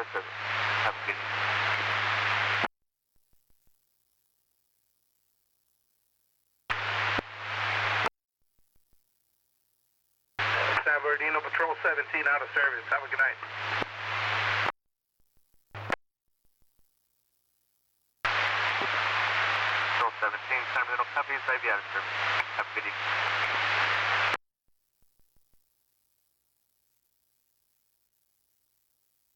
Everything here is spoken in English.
out of service. Have a good evening. San Bernardino Patrol 17 out of service. Have a good night. Patrol 17, San Bernardino Company, out of service. Have a good evening.